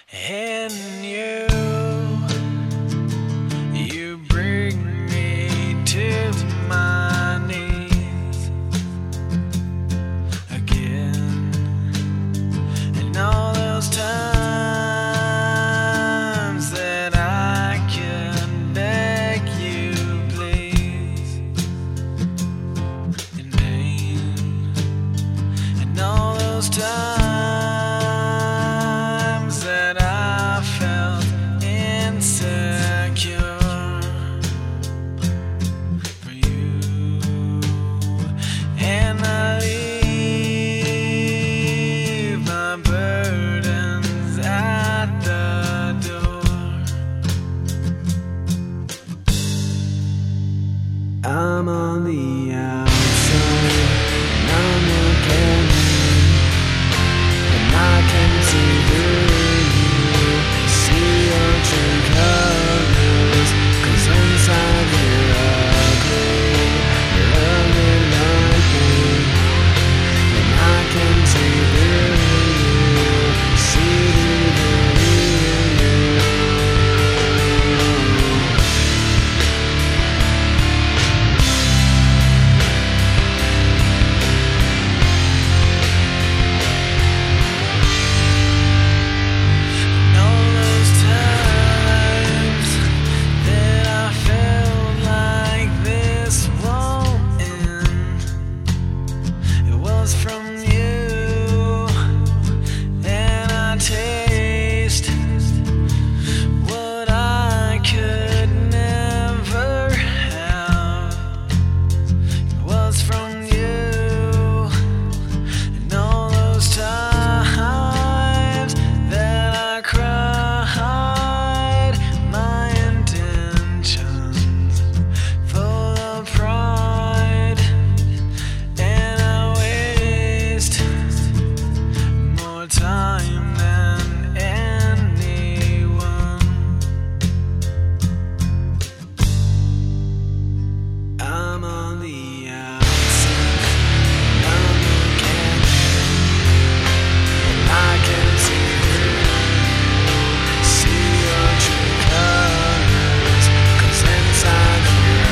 And you bring me to my knees again. And all those times that I can beg you, please, in vain. And all those times I'm on the outside, and I'm looking in, and I can see through you, see your true colors, 'cause inside you're ugly like me, and I can see through you, see through you. From you, and I taste what I could never have. It was from you, and all those times that I cried my intentions full of pride. Time than anyone. I'm on the outside, and I'm looking in, and I can see through, see your true colors, 'cause inside you're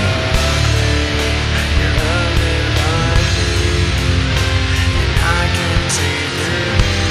ugly like me, and I can see through.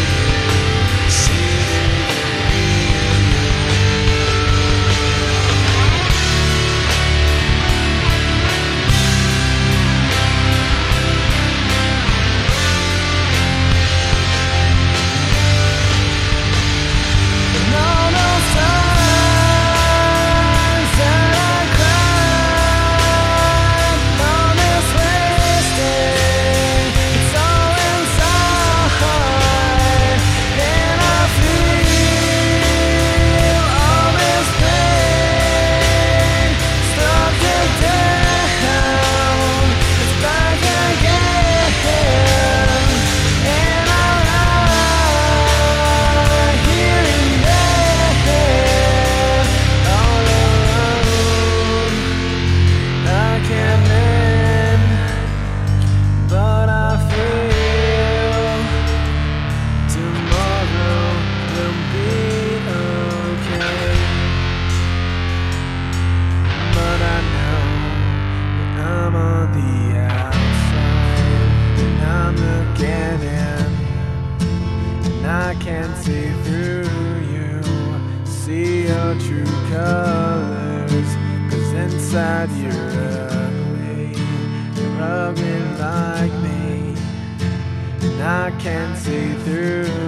I can see through you, see your true colors, 'cause inside you're ugly like me, and I can see through